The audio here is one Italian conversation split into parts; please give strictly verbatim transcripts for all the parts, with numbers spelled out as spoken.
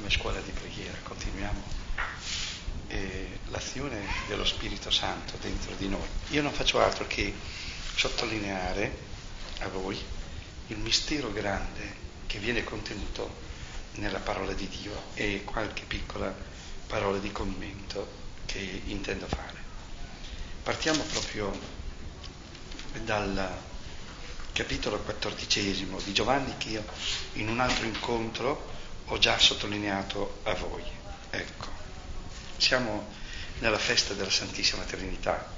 come scuola di preghiera, continuiamo eh, l'azione dello Spirito Santo dentro di noi. Io non faccio altro che sottolineare a voi il mistero grande che viene contenuto nella parola di Dio e qualche piccola parola di commento che intendo fare. Partiamo proprio dal capitolo quattordicesimo di Giovanni, che io in un altro incontro ho già sottolineato a voi. Ecco, siamo nella festa della Santissima Trinità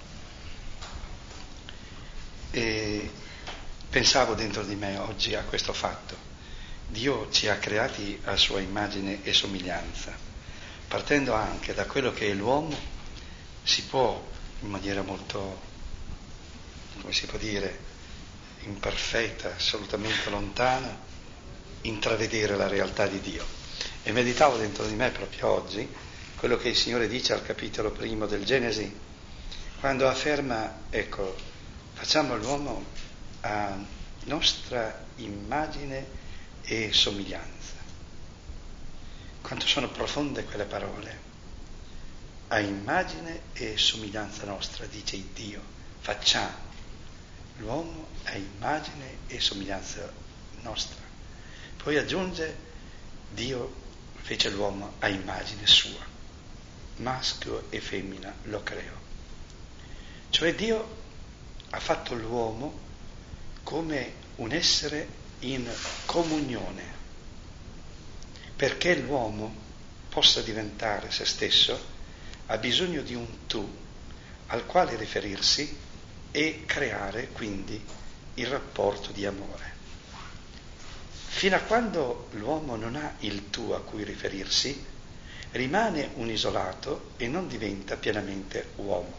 e pensavo dentro di me oggi a questo fatto. Dio ci ha creati a sua immagine e somiglianza. Partendo anche da quello che è l'uomo, si può in maniera molto, come si può dire, imperfetta, assolutamente lontana, intravedere la realtà di Dio. E meditavo dentro di me proprio oggi quello che il Signore dice al capitolo primo del Genesi, quando afferma, ecco, facciamo l'uomo a nostra immagine e somiglianza. Quanto sono profonde quelle parole. A immagine e somiglianza nostra, dice il Dio, facciamo l'uomo a immagine e somiglianza nostra. Poi aggiunge, Dio fece l'uomo a immagine sua, maschio e femmina lo creò. Cioè Dio ha fatto l'uomo come un essere in comunione, perché l'uomo possa diventare se stesso ha bisogno di un tu al quale riferirsi e creare quindi il rapporto di amore. Fino a quando l'uomo non ha il tu a cui riferirsi, rimane un isolato e non diventa pienamente uomo.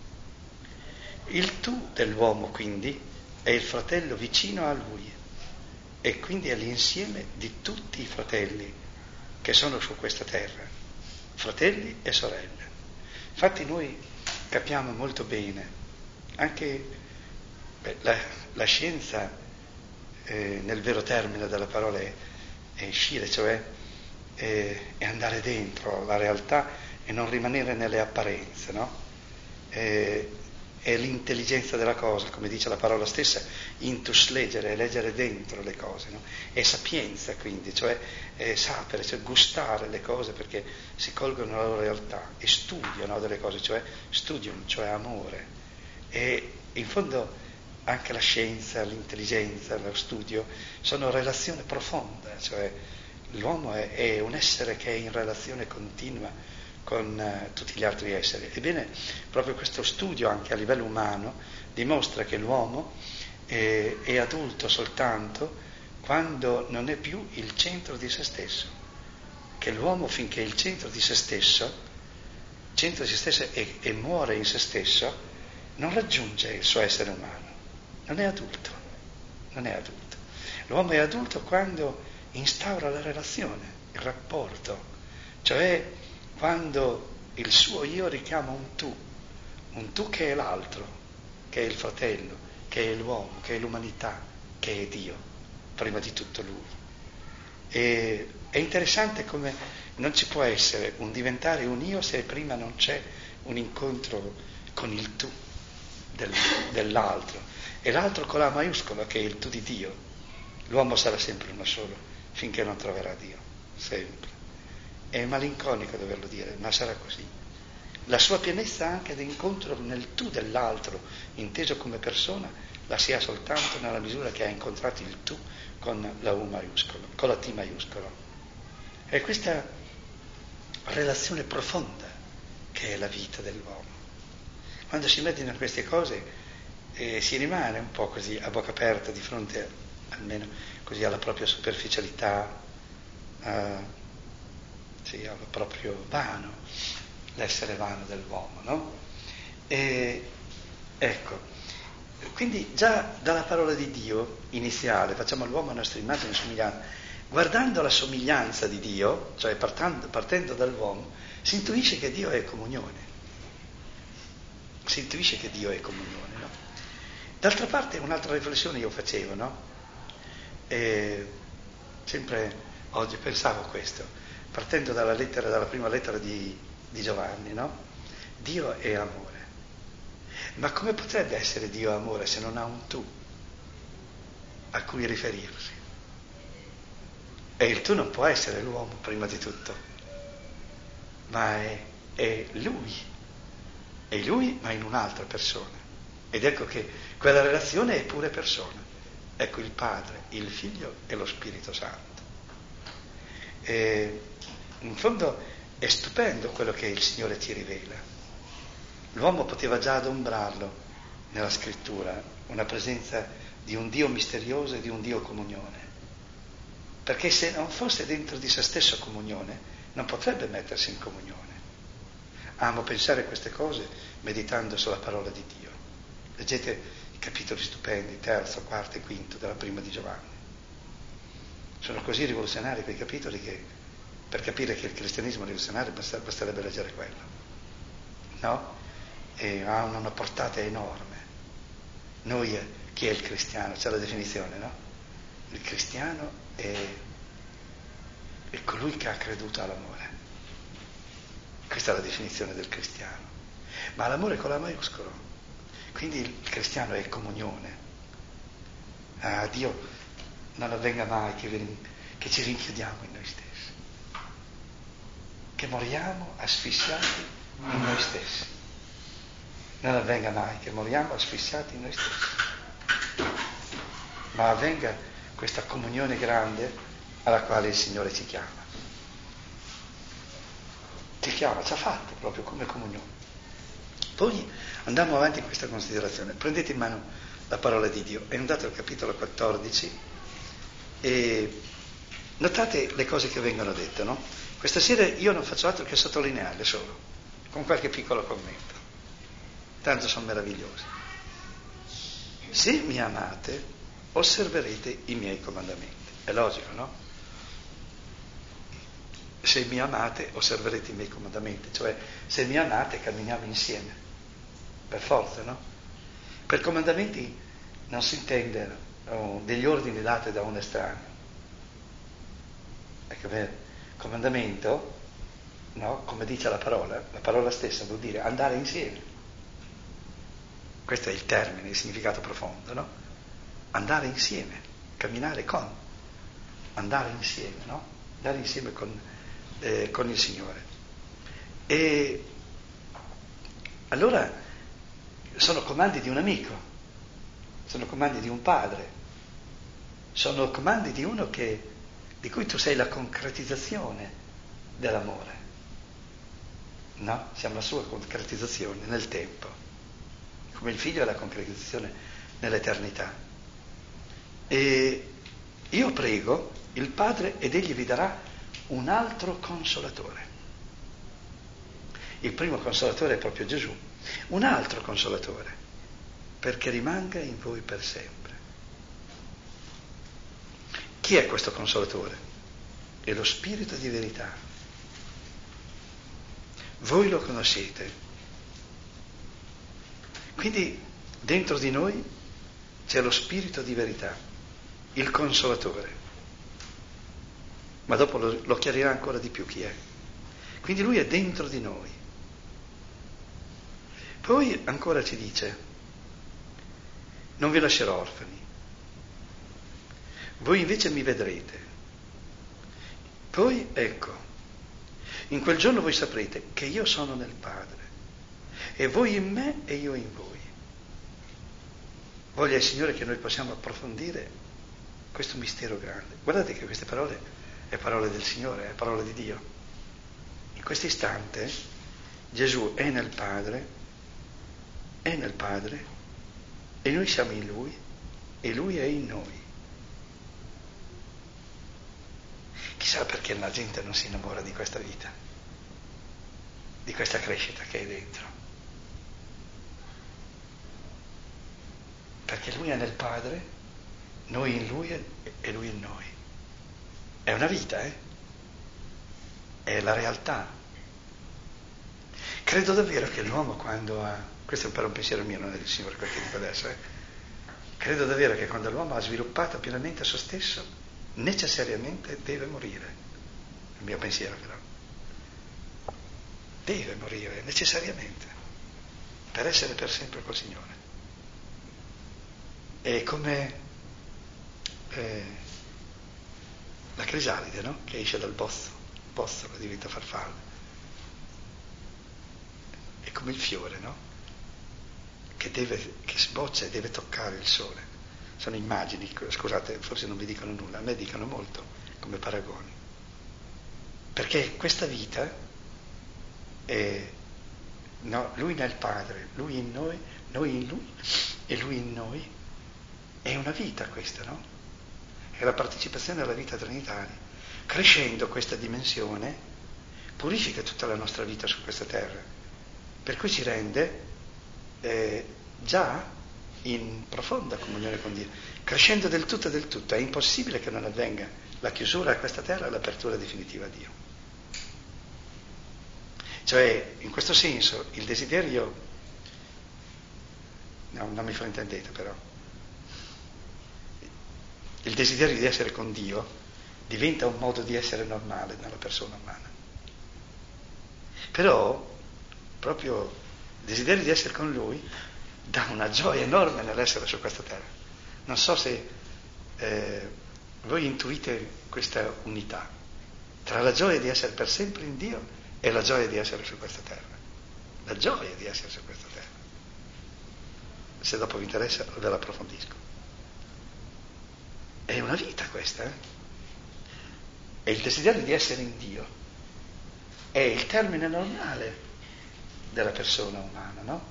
Il tu dell'uomo quindi è il fratello vicino a lui e quindi è l'insieme di tutti i fratelli che sono su questa terra, fratelli e sorelle. Infatti noi capiamo molto bene, anche beh, la, la scienza eh, nel vero termine della parola è, è uscire, cioè è, è andare dentro la realtà e non rimanere nelle apparenze, no? È, è l'intelligenza della cosa, come dice la parola stessa, intus legere, è leggere dentro le cose, no? È sapienza quindi, cioè è sapere, cioè gustare le cose perché si colgono la loro realtà e studiano delle cose, cioè studium, cioè amore. E in fondo anche la scienza, l'intelligenza, lo studio sono relazione profonda, cioè l'uomo è, è un essere che è in relazione continua con uh, tutti gli altri esseri. Ebbene, proprio questo studio anche a livello umano dimostra che l'uomo è, è adulto soltanto quando non è più il centro di se stesso, che l'uomo finché è il centro di se stesso, centro di se stesso e, e muore in se stesso, non raggiunge il suo essere umano, non è adulto, non è adulto. L'uomo è adulto quando instaura la relazione, il rapporto, cioè quando il suo io richiama un tu, un tu che è l'altro, che è il fratello, che è l'uomo, che è l'umanità, che è Dio, prima di tutto Lui. E è interessante come non ci può essere un diventare un io se prima non c'è un incontro con il tu del, dell'altro, e l'altro con la maiuscola che è il tu di Dio. L'uomo sarà sempre uno solo finché non troverà Dio, sempre. È malinconico doverlo dire, ma sarà così. La sua pienezza anche d'incontro nel tu dell'altro, inteso come persona, la si ha soltanto nella misura che ha incontrato il tu con la U maiuscola, con la T maiuscola. È questa relazione profonda che è la vita dell'uomo. Quando si mettono in queste cose eh, si rimane un po' così a bocca aperta di fronte, almeno così, alla propria superficialità, a, sì, al proprio vano, l'essere vano dell'uomo, no? E, ecco, quindi già dalla parola di Dio iniziale, facciamo l'uomo a nostra immagine e somiglianza, guardando la somiglianza di Dio, cioè partendo, partendo dall'uomo, si intuisce che Dio è comunione. Si intuisce che Dio è comunione, no? D'altra parte un'altra riflessione io facevo, no? E sempre oggi pensavo a questo. partendo dalla lettera, dalla prima lettera di, di Giovanni, no? Dio è amore. Ma come potrebbe essere Dio amore se non ha un tu a cui riferirsi? E il tu non può essere l'uomo, prima di tutto, ma è, è lui. È lui, ma in un'altra persona. Ed ecco che quella relazione è pure persona. Ecco il Padre, il Figlio e lo Spirito Santo. E in fondo è stupendo quello che il Signore ti rivela. L'uomo poteva già adombrarlo nella scrittura, una presenza di un Dio misterioso e di un Dio comunione. Perché se non fosse dentro di se stesso comunione, non potrebbe mettersi in comunione. Amo pensare a queste cose meditando sulla parola di Dio. Leggete i capitoli stupendi, terzo, quarto e quinto della prima di Giovanni. Sono così rivoluzionari quei capitoli che per capire che il cristianesimo è rivoluzionario basterebbe leggere quello. No? E ha una portata enorme. Noi, chi è il cristiano? C'è la definizione, no? Il cristiano è, è colui che ha creduto all'amore. Questa è la definizione del cristiano. Ma l'amore con la maiuscolo. Quindi il cristiano è comunione. Ah, Dio non avvenga mai che, vi, che ci rinchiudiamo in noi stessi, che moriamo asfissiati in noi stessi. Non avvenga mai che moriamo asfissiati in noi stessi, ma avvenga questa comunione grande alla quale il Signore ci chiama. Ci chiama, ci ha fatto proprio come comunione. Poi andiamo avanti in questa considerazione. Prendete in mano la parola di Dio. È andato al capitolo quattordici e notate le cose che vengono dette, no? Questa sera io non faccio altro che sottolinearle solo, con qualche piccolo commento. Tanto sono meravigliosi. Se mi amate, osserverete i miei comandamenti. È logico, no? Se mi amate, osserverete i miei comandamenti. Cioè, se mi amate, camminiamo insieme. Per forza, no? Per comandamenti non si intende oh, degli ordini dati da un estraneo. Ecco, per comandamento, no? Come dice la parola, la parola stessa vuol dire andare insieme. Questo è il termine, il significato profondo, no? Andare insieme, camminare con, andare insieme, no? Andare insieme con, eh, con il Signore. E allora sono comandi di un amico, sono comandi di un padre, sono comandi di uno che, di cui tu sei la concretizzazione dell'amore, no? Siamo la sua concretizzazione nel tempo. Come il figlio è la concretizzazione nell'eternità. E io prego il Padre ed egli vi darà un altro consolatore. Il primo consolatore è proprio Gesù. Un altro consolatore, perché rimanga in voi per sempre. Chi è questo consolatore? È lo Spirito di verità. Voi lo conoscete. Quindi dentro di noi c'è lo Spirito di verità, il Consolatore. Ma dopo lo, lo chiarirà ancora di più chi è. Quindi lui è dentro di noi. Poi ancora ci dice, non vi lascerò orfani, voi invece mi vedrete. Poi ecco, in quel giorno voi saprete che io sono nel Padre, e voi in me e io in voi. Voglia il Signore che noi possiamo approfondire questo mistero grande. Guardate che queste parole è parole del Signore, è parole di Dio. In questo istante Gesù è nel Padre, è nel Padre, e noi siamo in Lui, e Lui è in noi. Chissà perché la gente non si innamora di questa vita, di questa crescita che è dentro. Perché Lui è nel Padre, noi in Lui e Lui in noi. È una vita, eh? È la realtà. Credo davvero che l'uomo quando ha, questo è però un pensiero mio, non è del Signore quel che dico adesso, eh? Credo davvero che quando l'uomo ha sviluppato pienamente se stesso, necessariamente deve morire. il mio pensiero però, deve morire necessariamente per essere per sempre col Signore. È come eh, la crisalide, no? Che esce dal bozzo, il bozzo che diventa farfalla. È come il fiore, no? Che, deve, che sboccia e deve toccare il sole. Sono immagini, scusate, forse non vi dicono nulla, a me dicono molto come paragoni. Perché questa vita è, no, lui nel Padre, lui in noi, noi in lui e lui in noi, è una vita questa, no? È la partecipazione alla vita trinitaria. Crescendo questa dimensione purifica tutta la nostra vita su questa terra, per cui ci rende eh, già in profonda comunione con Dio. Crescendo del tutto e del tutto è impossibile che non avvenga la chiusura a questa terra e l'apertura definitiva a Dio. Cioè, in questo senso, il desiderio, no, non mi fraintendete però, il desiderio di essere con Dio diventa un modo di essere normale nella persona umana. Però, proprio il desiderio di essere con Lui dà una gioia enorme nell'essere su questa terra. Non so se eh, voi intuite questa unità tra la gioia di essere per sempre in Dio e la gioia di essere su questa terra. La gioia di essere su questa terra. Se dopo vi interessa ve la approfondisco. È una vita questa, eh? E il desiderio di essere in Dio è il termine normale della persona umana, no?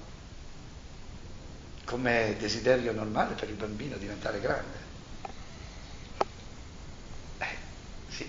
Come desiderio normale per il bambino diventare grande. Eh, sì.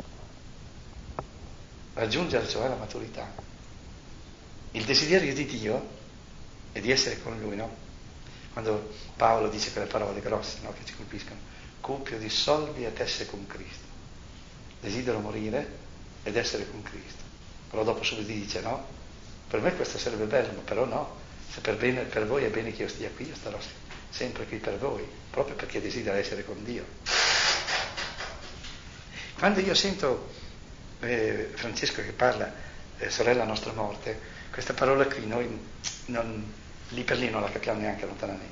Raggiungere cioè la maturità. Il desiderio di Dio è di essere con Lui, no? Quando Paolo dice quelle parole grosse, no? Che ci colpiscono. Cupio dissolvi et esse con Cristo. Desidero morire ed essere con Cristo. Però dopo subito dice, no? Per me questo sarebbe bello, ma però no. Se per, bene, per voi è bene che io stia qui, io starò sempre qui per voi, proprio perché desidero essere con Dio. Quando io sento eh, Francesco che parla, eh, sorella nostra morte, questa parola qui noi non, lì per lì non la capiamo neanche lontanamente.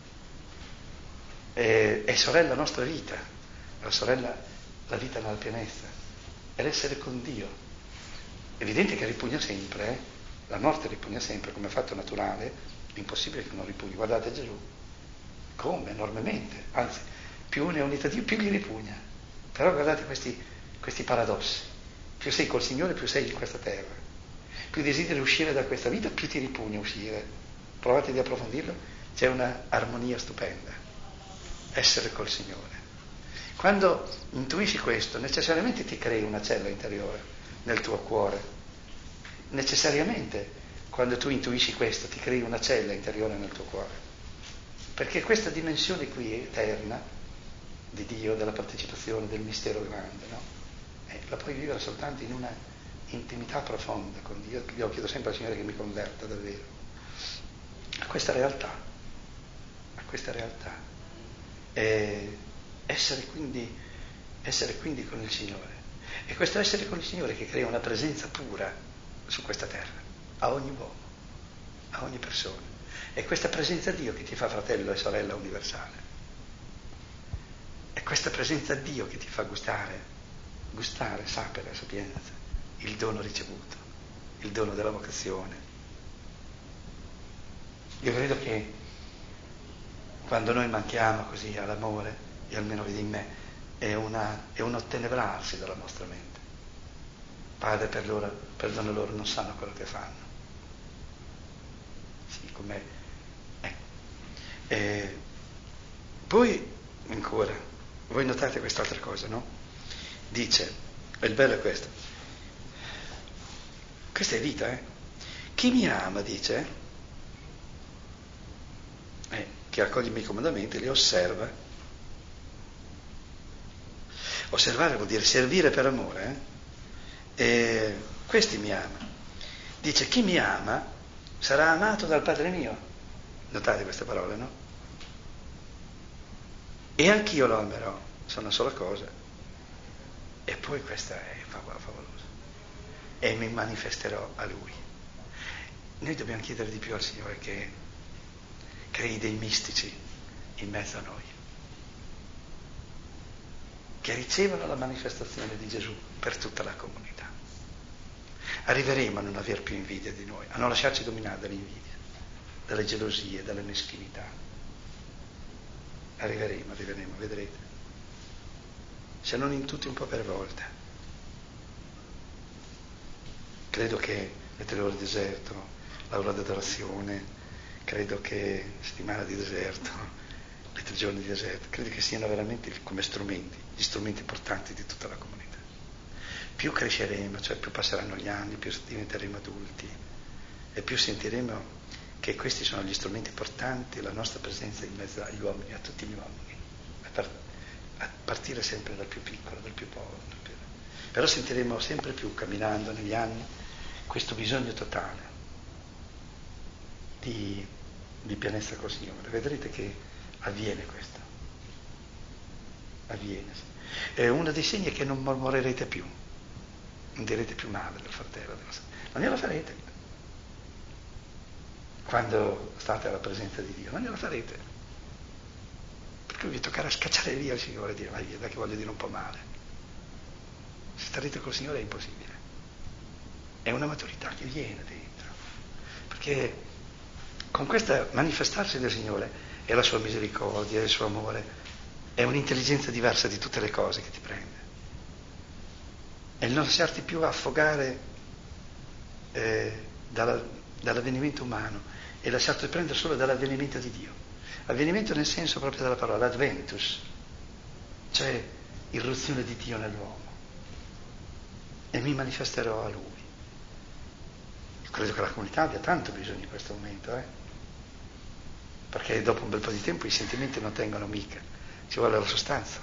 Eh, è sorella nostra vita, la sorella la vita nella pienezza, è l'essere con Dio. Evidente che ripugna sempre, eh? La morte ripugna sempre come fatto naturale, è impossibile che non ripugni. Guardate Gesù, come? Enormemente, anzi, più uno è unito a Dio, più gli ripugna. Però guardate questi, questi paradossi, più sei col Signore, più sei in questa terra, più desideri uscire da questa vita, più ti ripugna uscire. Provate di approfondirlo, c'è una armonia stupenda, essere col Signore. Quando intuisci questo, necessariamente ti crei una cella interiore nel tuo cuore. Necessariamente, quando tu intuisci questo, ti crei una cella interiore nel tuo cuore. Perché questa dimensione qui eterna di Dio, della partecipazione, del mistero grande, no? Eh, la puoi vivere soltanto in una intimità profonda con Dio. Io chiedo sempre al Signore che mi converta davvero a questa realtà, a questa realtà. E essere quindi, essere quindi con il Signore. E questo essere con il Signore che crea una presenza pura su questa terra, a ogni uomo, a ogni persona. È questa presenza a Dio che ti fa fratello e sorella universale. È questa presenza a Dio che ti fa gustare, gustare, sapere la sapienza, il dono ricevuto, il dono della vocazione. Io credo che quando noi manchiamo così all'amore, e almeno vedi in me, è, una, è un ottenebrarsi della nostra mente. Padre, per loro, perdona loro, non sanno quello che fanno. Sì, come ecco. E poi ancora, voi notate quest'altra cosa, no? Dice, e il bello è questo, questa è vita, eh? Chi mi ama, dice, eh, che accoglie i miei comandamenti, li osserva. Osservare vuol dire servire per amore, eh? E questi mi ama. Dice, chi mi ama sarà amato dal Padre mio. Notate queste parole, no? E anch'io lo amerò, sono una sola cosa. E poi questa è favolosa. E mi manifesterò a Lui. Noi dobbiamo chiedere di più al Signore che crei dei mistici in mezzo a noi, che ricevono la manifestazione di Gesù per tutta la comunità. Arriveremo a non aver più invidia di noi, a non lasciarci dominare dall'invidia, dalle gelosie, dalle meschinità. Arriveremo, arriveremo, vedrete. Se non in tutti un po' per volta. Credo che le tre ore di deserto, l'aula d'adorazione, credo che settimana di deserto, le tre giorni di deserto, credo che siano veramente come strumenti, gli strumenti importanti di tutta la comunità. Più cresceremo, cioè più passeranno gli anni, più diventeremo adulti e più sentiremo che questi sono gli strumenti importanti, la nostra presenza in mezzo agli uomini, a tutti gli uomini, a, par- a partire sempre dal più piccolo, dal più povero. Dal più... Però sentiremo sempre più, camminando negli anni, questo bisogno totale di, di pienezza col Signore. Vedrete che avviene questo. Avviene. Sì. E uno dei segni è che non mormorerete più, non direte più male del fratello, della... non glielo farete. Quando state alla presenza di Dio, non glielo farete. Perché vi toccherà scacciare via il Signore e dire, vai via, dai che voglio dire un po' male. Se starete col Signore è impossibile. È una maturità che viene dentro. Perché con questa manifestarsi del Signore è la sua misericordia, è il suo amore, è un'intelligenza diversa di tutte le cose che ti prende. È il non lasciarti più affogare eh, dalla, dall'avvenimento umano e lasciarti prendere solo dall'avvenimento di Dio. Avvenimento nel senso proprio della parola, adventus, cioè irruzione di Dio nell'uomo. E mi manifesterò a Lui. Io credo che la comunità abbia tanto bisogno in questo momento, eh? Perché dopo un bel po' di tempo i sentimenti non tengono mica, ci vuole la sostanza,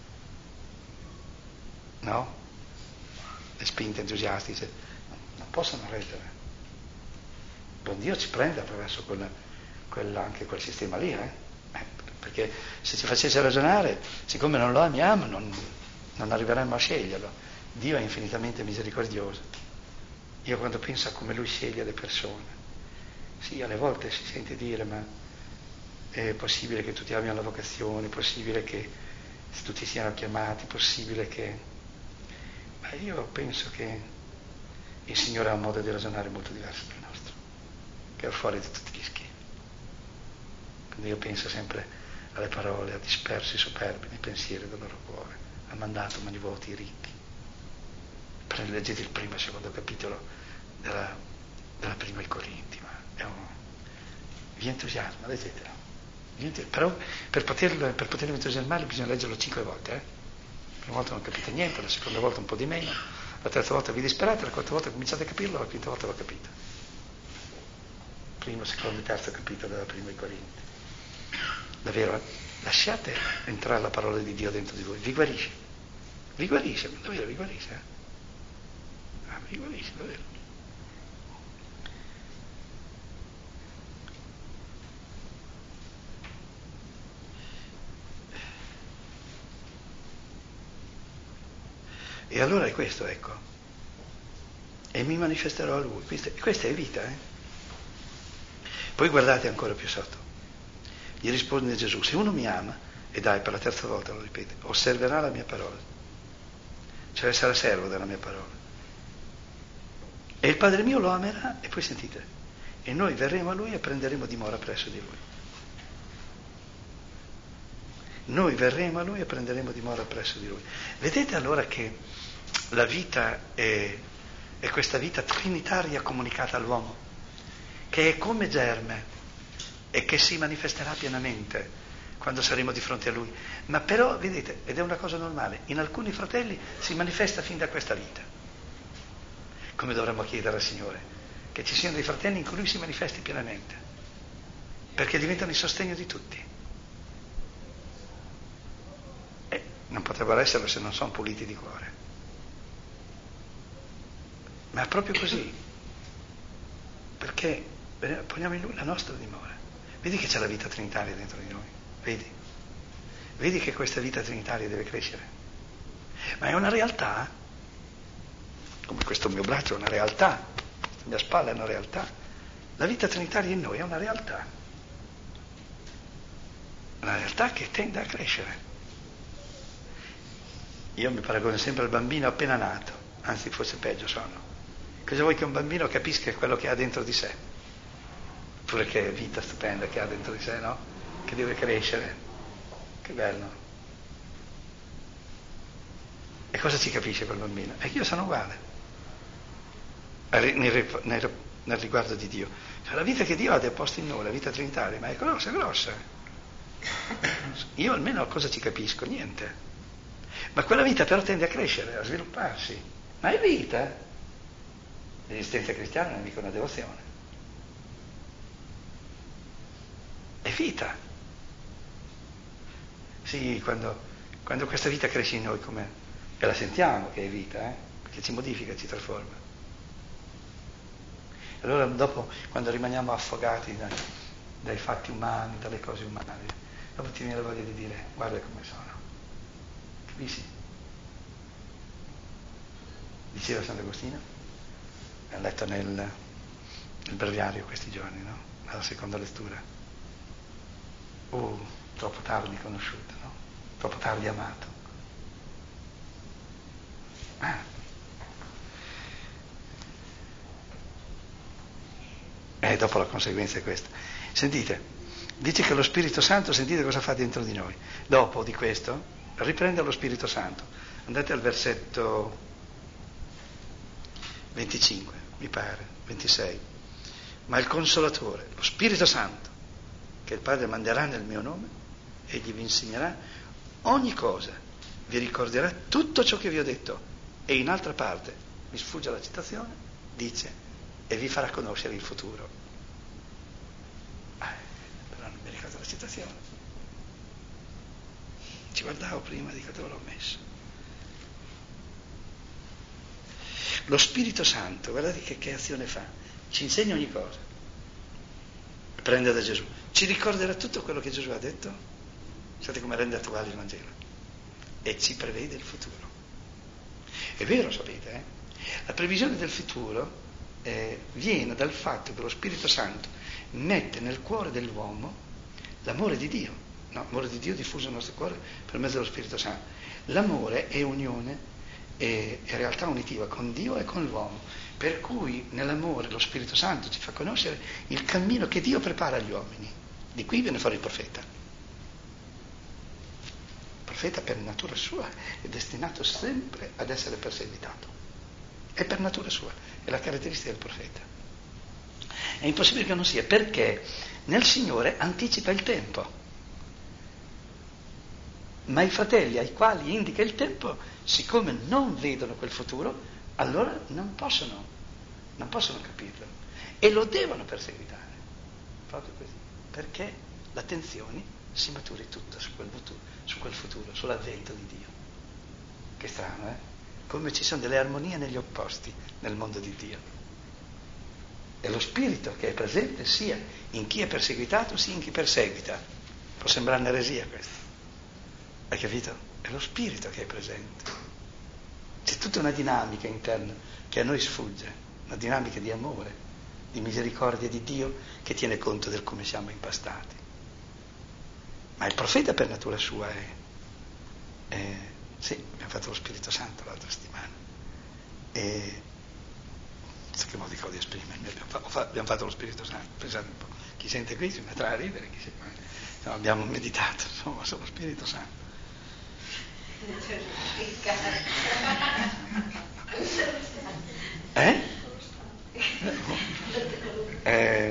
no? Le spinte entusiastiche non possono reggere. Buon Dio ci prende attraverso quella, quella, anche quel sistema lì, eh? Eh, perché se ci facesse ragionare, siccome non lo amiamo, non, non arriveremmo a sceglierlo. Dio è infinitamente misericordioso. Io quando penso a come Lui sceglie le persone, sì, alle volte si sente dire, ma è possibile che tutti abbiano la vocazione, è possibile che tutti siano chiamati, è possibile che... Ma io penso che il Signore ha un modo di ragionare molto diverso dal nostro, che è fuori di tutti gli schemi. Quindi io penso sempre alle parole, a dispersi superbi nei pensieri del loro cuore, ha mandato mani vuoti ricchi. Leggete il primo e il secondo capitolo della, della prima ai Corinti, ma è un, vi entusiasma, leggetelo. Vi entusiasma. Però per poterlo, per poterlo entusiasmare bisogna leggerlo cinque volte. Eh? La prima volta non capite niente, la seconda volta un po' di meno, la terza volta vi disperate, la quarta volta cominciate a capirlo, la quinta volta l'ho capito. Primo, secondo e terzo capitolo della prima ai Corinti. Davvero, eh? Lasciate entrare la parola di Dio dentro di voi, vi guarisce. Vi guarisce, davvero vi guarisce. Eh? Ah, vi guarisce, davvero. E allora è questo, ecco. E mi manifesterò a Lui. Questa, questa è vita, eh. Poi guardate ancora più sotto. Gli risponde Gesù, se uno mi ama, e dai, per la terza volta lo ripete, osserverà la mia parola. Cioè sarà servo della mia parola. E il Padre mio lo amerà, e poi sentite, e noi verremo a Lui e prenderemo dimora presso di Lui. Noi verremo a Lui e prenderemo dimora presso di Lui. Vedete allora che la vita è, è questa vita trinitaria comunicata all'uomo, che è come germe e che si manifesterà pienamente quando saremo di fronte a Lui. Ma però, vedete, ed è una cosa normale, in alcuni fratelli si manifesta fin da questa vita. Come dovremmo chiedere al Signore? Che ci siano dei fratelli in cui Lui si manifesti pienamente, perché diventano il sostegno di tutti. E non potrebbero esserlo se non sono puliti di cuore. Ma è proprio così, perché poniamo in Lui la nostra dimora. Vedi che c'è la vita trinitaria dentro di noi, vedi? Vedi che questa vita trinitaria deve crescere. Ma è una realtà, come questo mio braccio è una realtà, questa mia spalla è una realtà. La vita trinitaria in noi è una realtà, una realtà che tende a crescere. Io mi paragono sempre al bambino appena nato, anzi forse peggio sono. Cosa vuoi che un bambino capisca quello che ha dentro di sé? Pure che vita stupenda che ha dentro di sé, no? Che deve crescere. Che bello. E cosa ci capisce quel bambino? È che io sono uguale nel, nel, nel riguardo di Dio. Cioè, la vita che Dio ha deposto in noi, la vita trinitaria, ma è grossa, è grossa. Io almeno cosa ci capisco? Niente. Ma quella vita però tende a crescere, a svilupparsi. Ma è vita. L'esistenza cristiana non è mica una devozione. È vita. Sì, quando, quando questa vita cresce in noi, come, e la sentiamo che è vita, eh? Perché ci modifica, ci trasforma. Allora dopo, quando rimaniamo affogati dai, dai fatti umani, dalle cose umane, dopo ti viene la voglia di dire, guarda come sono. Capisci? Diceva Sant'Agostino, l'ho letto nel, nel breviario questi giorni, no? Alla seconda lettura. Uh, troppo tardi conosciuto, no? Troppo tardi amato. Ah. E dopo la conseguenza è questa. Sentite, dice che lo Spirito Santo, sentite cosa fa dentro di noi. Dopo di questo, riprende lo Spirito Santo. Andate al versetto venticinque, mi pare, ventisei. Ma il Consolatore, lo Spirito Santo, che il Padre manderà nel mio nome, egli vi insegnerà ogni cosa, vi ricorderà tutto ciò che vi ho detto. E in altra parte, mi sfugge la citazione, dice, e vi farà conoscere il futuro. Eh, però non mi ricordo la citazione. Ci guardavo prima, dico dove l'ho messo. Lo Spirito Santo, guardate che, che azione fa, ci insegna ogni cosa, prende da Gesù, ci ricorderà tutto quello che Gesù ha detto, sapete come rende attuale il Vangelo, e ci prevede il futuro. È vero, sapete, eh? La previsione del futuro eh, viene dal fatto che lo Spirito Santo mette nel cuore dell'uomo l'amore di Dio, no? L'amore di Dio diffuso nel nostro cuore per mezzo dello Spirito Santo. L'amore è unione, è, è realtà unitiva con Dio e con l'uomo, per cui nell'amore lo Spirito Santo ci fa conoscere il cammino che Dio prepara agli uomini. Di qui viene fuori il profeta. Il profeta per natura sua è destinato sempre ad essere perseguitato. È per natura sua, è la caratteristica del profeta. È impossibile che non sia, perché nel Signore anticipa il tempo. Ma i fratelli ai quali indica il tempo, siccome non vedono quel futuro, allora non possono, non possono capirlo e lo devono perseguitare. Proprio così, perché l'attenzione si maturi tutta su quel futuro, su quel futuro, sull'avvento di Dio. Che strano, eh? Come ci sono delle armonie negli opposti nel mondo di Dio. È lo spirito che è presente sia in chi è perseguitato sia in chi perseguita. Può sembrare un'eresia questo. Hai capito? È lo spirito che è presente. C'è tutta una dinamica interna che a noi sfugge, una dinamica di amore, di misericordia di Dio che tiene conto del come siamo impastati. Ma il profeta per natura sua è, è sì, abbiamo fatto lo Spirito Santo l'altra settimana e non so che modo dico di esprimermi, abbiamo, fa, abbiamo fatto lo Spirito Santo, pensate un po', chi sente qui si metterà a ridere, chi si, no, abbiamo meditato insomma sullo Spirito Santo. Eh? eh?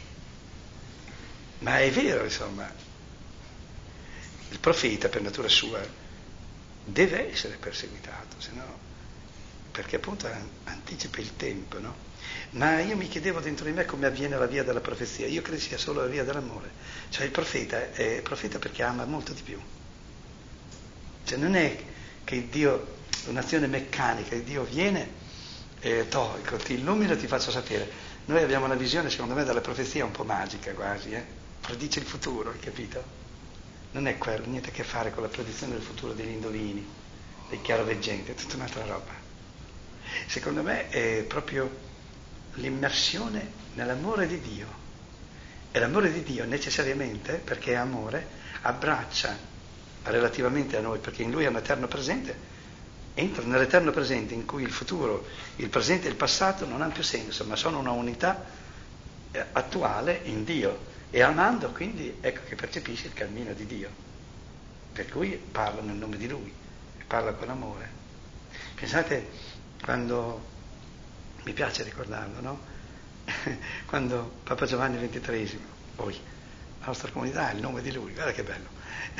Ma è vero, insomma, il profeta per natura sua deve essere perseguitato, se no, perché appunto anticipa il tempo, no? Ma io mi chiedevo dentro di me come avviene la via della profezia. Io credo sia solo la via dell'amore. Cioè il profeta è profeta perché ama molto di più. Cioè non è che Dio, un'azione meccanica, che Dio viene e to, ti illumina e ti faccio sapere. Noi abbiamo una visione, secondo me, della profezia un po' magica quasi, eh? Predice il futuro, hai capito? Non è quello, niente a che fare con la predizione del futuro degli indovini, dei chiaroveggenti, è tutta un'altra roba. Secondo me è proprio l'immersione nell'amore di Dio. E l'amore di Dio necessariamente, perché è amore, abbraccia relativamente a noi, perché in Lui è un eterno presente, entra nell'eterno presente in cui il futuro, il presente e il passato non hanno più senso, ma sono una unità attuale in Dio. E amando quindi ecco che percepisce il cammino di Dio, per cui parla nel nome di Lui, parla con amore. Pensate quando, mi piace ricordarlo, no? Quando Papa Giovanni ventitreesimo, poi la nostra comunità è il nome di Lui, guarda che bello,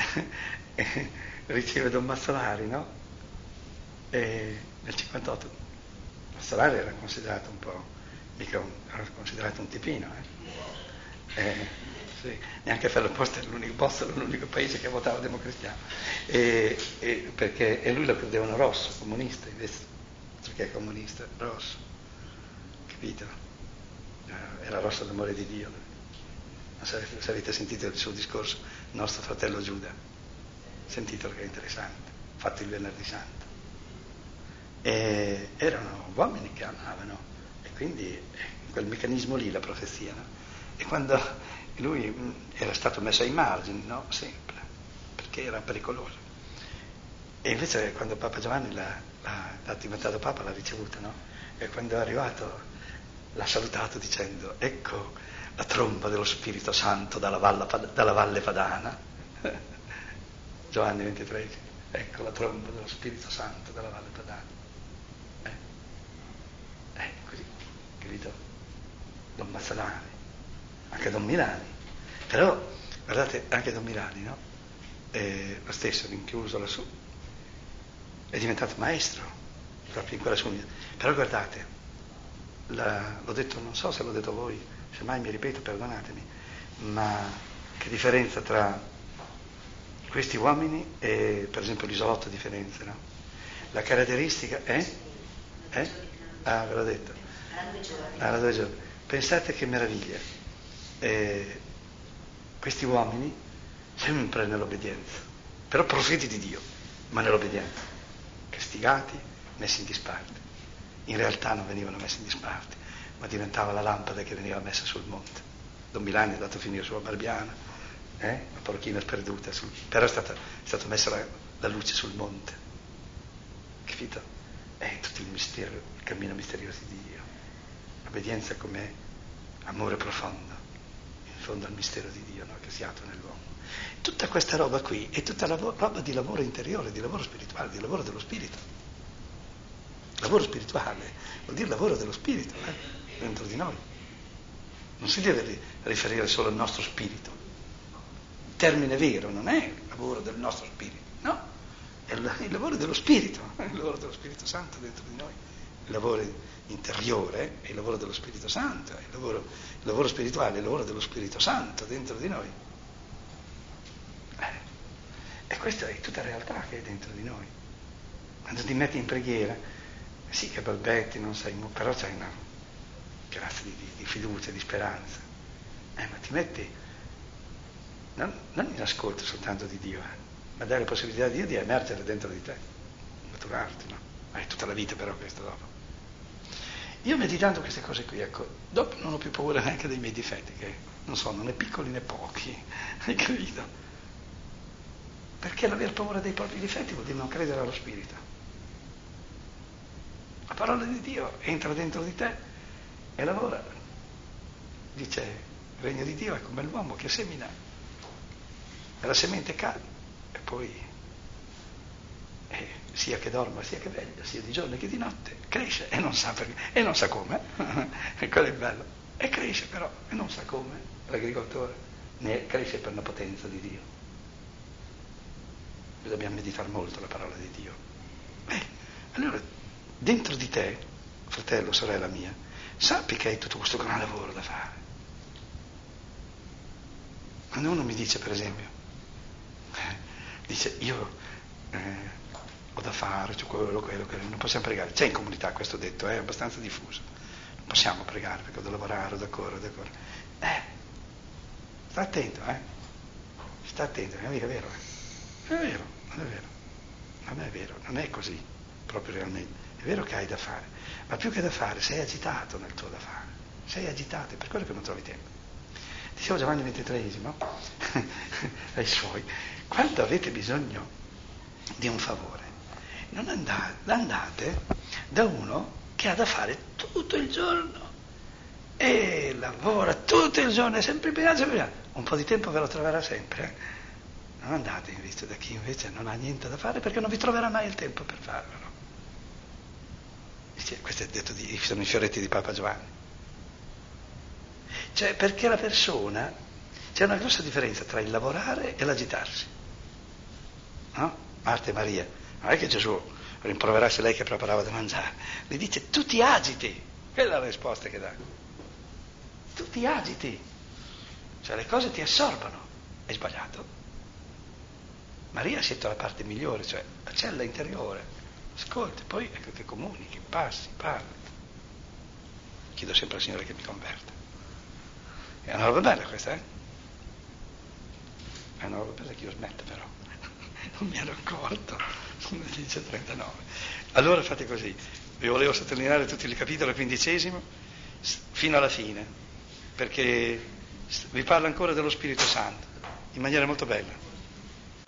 riceve Don Mazzolari, no? E nel cinquantotto Mazzolari era considerato un po', mica un, era considerato un tipino, eh? Eh, sì, neanche Ferro Posta era l'unico posto, era l'unico paese che votava democristiano, e, e perché e lui lo credevano rosso, comunista, invece perché è comunista, rosso, capito? Eh, era rosso d'amore di Dio. Non so se avete sentito il suo discorso, nostro fratello Giuda, sentitelo che è interessante, fatto il venerdì santo. E erano uomini che amavano, e quindi in quel meccanismo lì la profezia, no? E quando lui era stato messo ai margini, no? Sempre, perché era pericoloso. E invece quando Papa Giovanni l'ha, l'ha, l'ha diventato Papa l'ha ricevuta, no? E quando è arrivato l'ha salutato dicendo: ecco la tromba dello Spirito Santo dalla, valla, dalla Valle Padana. Giovanni ventitreesimo, ecco la tromba dello Spirito Santo dalla Valle Padana. Eh, eh così, capito? Don Mazzolari. Anche Don Milani, però guardate anche Don Milani, no? Eh, lo stesso, rinchiuso lassù, è diventato maestro proprio in quella sua vita. Però guardate, la, l'ho detto, non so se l'ho detto a voi, se mai mi ripeto perdonatemi, ma che differenza tra questi uomini e per esempio l'isolotto di Firenze, no? La caratteristica è? Eh? Ah, ve l'ho detto. Alla due giorni. Pensate che meraviglia. Eh, questi uomini sempre nell'obbedienza, però profeti di Dio, ma nell'obbedienza, castigati, messi in disparte. In realtà non venivano messi in disparte, ma diventava la lampada che veniva messa sul monte. Don Milani è andato a finire sulla Barbiana, eh? La parrocchina sperduta, sul... però è stata, è stata messa la, la luce sul monte, capito? È tutto il mistero, il cammino misterioso di Dio. L'obbedienza come amore profondo in fondo al mistero di Dio, no? Che si attua nell'uomo. Tutta questa roba qui è tutta la roba di lavoro interiore, di lavoro spirituale, di lavoro dello spirito. Lavoro spirituale vuol dire lavoro dello spirito, eh? Dentro di noi. Non si deve riferire solo al nostro spirito. Il termine vero non è il lavoro del nostro spirito, no, è il lavoro dello spirito, è il lavoro dello Spirito Santo dentro di noi. Il lavoro interiore è il lavoro dello Spirito Santo, è il lavoro, il lavoro spirituale è il lavoro dello Spirito Santo dentro di noi. Eh. E questa è tutta realtà che è dentro di noi. Quando ti metti in preghiera, sì che balbetti, non sai, però c'hai una grazia di, di, di fiducia, di speranza. Eh, ma ti metti, non, non in ascolto soltanto di Dio, eh, ma dai la possibilità di Dio di emergere dentro di te, maturarti, no? Hai tutta la vita però questo dopo. Io meditando queste cose qui, ecco, dopo non ho più paura neanche dei miei difetti, che non sono né piccoli né pochi, hai capito? Perché l'aver paura dei propri difetti vuol dire non credere allo Spirito. La parola di Dio entra dentro di te e lavora. Dice, il regno di Dio è come l'uomo che semina, e la semente cade, e poi eh, sia che dorma, sia che veglia, sia di giorno che di notte, cresce e non sa perché, e non sa come, e quello è bello, e cresce però, e non sa come, l'agricoltore, ne cresce per la potenza di Dio. Noi dobbiamo meditare molto la parola di Dio. Eh, allora, dentro di te, fratello, sorella mia, sappi che hai tutto questo gran lavoro da fare. Quando uno mi dice, per esempio, eh, dice, io eh, ho da fare, c'è quello, quello, quello, non possiamo pregare. C'è in comunità questo detto, è abbastanza diffuso. Non possiamo pregare perché ho da lavorare, ho da correre, ho da correre. Eh, sta attento, eh. Sta attento, è mica vero, eh. È vero, non è vero. Ma non è vero, non è così, proprio realmente. È vero che hai da fare, ma più che da fare sei agitato nel tuo da fare, sei agitato, è per quello che non trovi tempo. Dicevo Giovanni ventitreesimo ai suoi, quando avete bisogno di un favore, non andate, andate da uno che ha da fare tutto il giorno e lavora tutto il giorno, è sempre impegnato, sempre impegnato. Un po' di tempo ve lo troverà sempre, eh? Non andate invece da chi invece non ha niente da fare, perché non vi troverà mai il tempo per farlo. Dice, questo è detto di, sono i fioretti di Papa Giovanni. Cioè, perché la persona, c'è una grossa differenza tra il lavorare e l'agitarsi. No? Marta e Maria, non è che Gesù rimproverasse lei che preparava da mangiare, le dice tu ti agiti, quella è la risposta che dà. Tu ti agiti, cioè le cose ti assorbono, è sbagliato. Maria ha scelto la parte migliore, cioè la cella interiore, ascolti, poi ecco che comunichi, passi, parli. Chiedo sempre al Signore che mi converta. È una roba bella questa, eh? È una roba bella che io smetta però. Non mi ero accorto, sono le dieci e trentanove. Allora fate così, vi volevo sottolineare tutti il capitolo quindicesimo fino alla fine, perché vi parla ancora dello Spirito Santo, in maniera molto bella.